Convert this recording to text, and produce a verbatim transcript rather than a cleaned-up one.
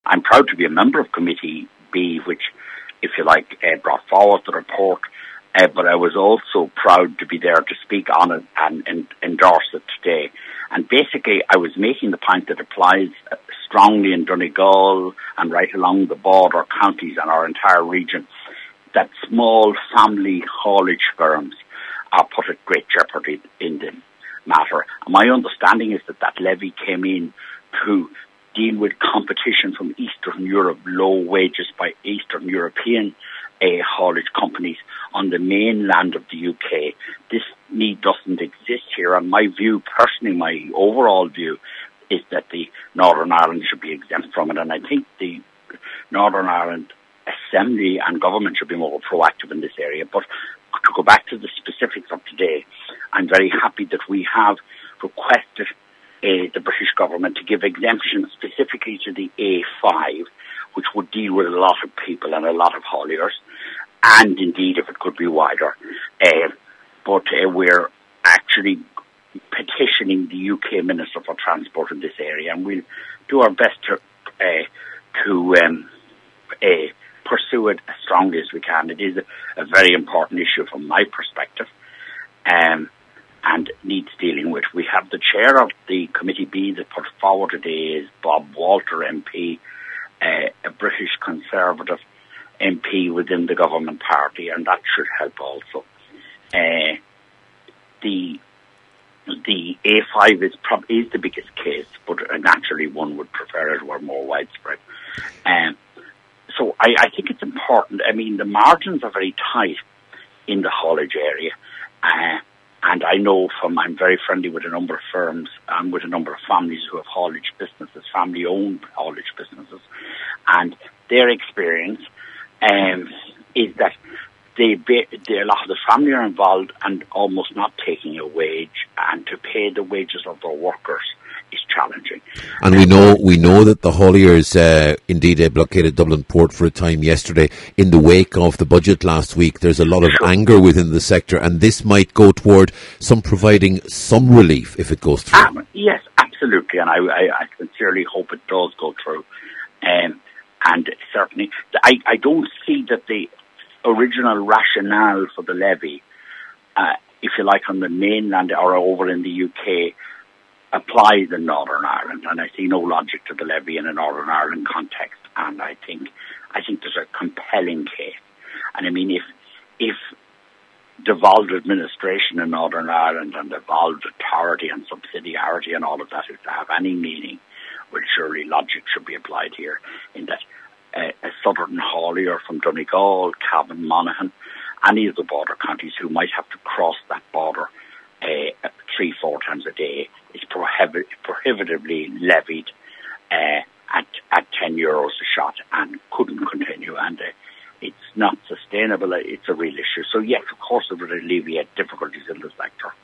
I'm proud to be a member of Committee B, which, if you like, uh, brought forward the report. Uh, but I was also proud to be there to speak on it and, and endorse it today. And basically, I was making the point that applies strongly in Donegal and right along the border counties and our entire region, that small family haulage firms are put at great jeopardy in the matter. And my understanding is that that levy came in to deal with competition from Eastern Europe, low wages by Eastern European uh, haulage companies on the mainland of the U K. This need doesn't exist here, and my view, personally, my overall view, is that the Northern Ireland should be exempt from it, and I think the Northern Ireland Assembly and government should be more proactive in this area. But to go back to the specifics of today, I'm very happy that we have requested uh, the British government to give exemptions specifically to the A five, which would deal with a lot of people and a lot of hauliers, and indeed if it could be wider. Uh, but uh, we're actually petitioning the U K Minister for Transport in this area, and we'll do our best to uh, to um, uh, pursue it as strongly as we can. It is a, a very important issue from my perspective, um, and needs dealing with. We have the chair of the Committee B that put forward today is Bob Walter M P, uh, a British Conservative M P within the government party, and that should help also. Uh, the the A five is prob- is the biggest case, but uh, naturally one would prefer it were more widespread. Um, so I, I think it's important. I mean, the margins are very tight in the haulage area, uh, and I know from I'm very friendly with a number of firms and with a number of families who have haulage businesses, family-owned haulage businesses, and their experience Um, is that they, they, a lot of the family are involved and almost not taking a wage, and to pay the wages of their workers is challenging. And we know we know that the hauliers uh, indeed they blockaded Dublin Port for a time yesterday in the wake of the budget last week. There's a lot of sure. anger within the sector, and this might go toward some providing some relief if it goes through. Um, yes, absolutely, and I, I, I sincerely hope it does go through. Um, And certainly, I, I don't see that the original rationale for the levy, uh, if you like, on the mainland or over in the U K, applies in Northern Ireland. And I see no logic to the levy in a Northern Ireland context. And I think I think there's a compelling case. And I mean, if if devolved administration in Northern Ireland and devolved authority and subsidiarity and all of that is to have any meaning, well, surely logic should be applied here in that uh, a southern haulier from Donegal, Cavan, Monaghan, any of the border counties who might have to cross that border uh, three, four times a day is prohibi- prohibitively levied uh, at, at ten euros a shot and couldn't continue. And uh, it's not sustainable. It's a real issue. So, yes, of course, it would alleviate difficulties in the sector.